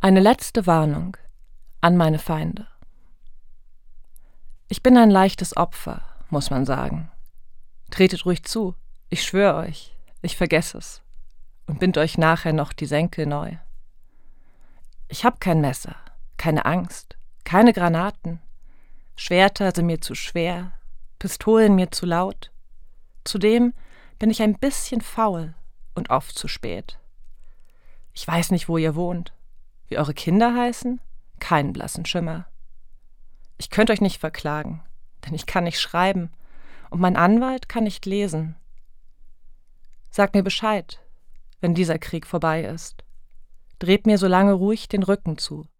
Eine letzte Warnung an meine Feinde. Ich bin ein leichtes Opfer, muss man sagen. Tretet ruhig zu, ich schwöre euch, ich vergesse es und bind euch nachher noch die Senkel neu. Ich hab kein Messer, keine Angst, keine Granaten. Schwerter sind mir zu schwer, Pistolen mir zu laut. Zudem bin ich ein bisschen faul und oft zu spät. Ich weiß nicht, wo ihr wohnt. Wie eure Kinder heißen? Keinen blassen Schimmer. Ich könnte euch nicht verklagen, denn ich kann nicht schreiben und mein Anwalt kann nicht lesen. Sagt mir Bescheid, wenn dieser Krieg vorbei ist. Dreht mir so lange ruhig den Rücken zu.